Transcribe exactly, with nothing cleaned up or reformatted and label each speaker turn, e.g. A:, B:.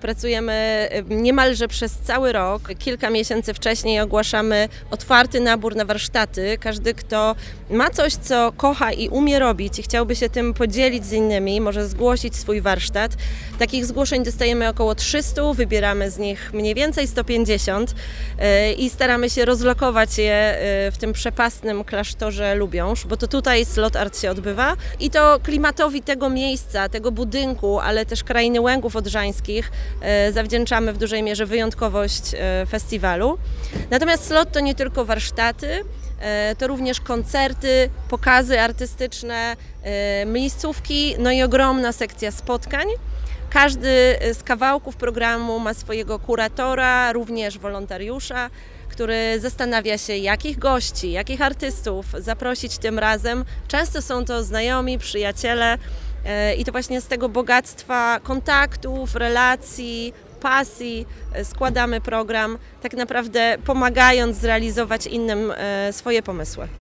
A: Pracujemy niemalże przez cały rok. Kilka miesięcy wcześniej ogłaszamy otwarty nabór na warsztaty. Każdy, kto ma coś, co kocha i umie robić i chciałby się tym podzielić z innymi, może zgłosić swój warsztat. Takich zgłoszeń dostajemy około trzysta, wybieramy z nich mniej więcej sto pięćdziesiąt i staramy się rozlokować je w tym przepastnym klasztorze Lubiąż, bo to tutaj Slot Art się odbywa i to klimatowi tego miejsca, tego budynku, ale też Krainy Łęgów Odrzańskich zawdzięczamy w dużej mierze wyjątkowość festiwalu. Natomiast Slot to nie tylko warsztaty, to również koncerty, pokazy artystyczne, miejscówki, no i ogromna sekcja spotkań. Każdy z kawałków programu ma swojego kuratora, również wolontariusza, który zastanawia się, jakich gości, jakich artystów zaprosić tym razem. Często są to znajomi, przyjaciele i to właśnie z tego bogactwa kontaktów, relacji, pasji składamy program, tak naprawdę pomagając zrealizować innym swoje pomysły.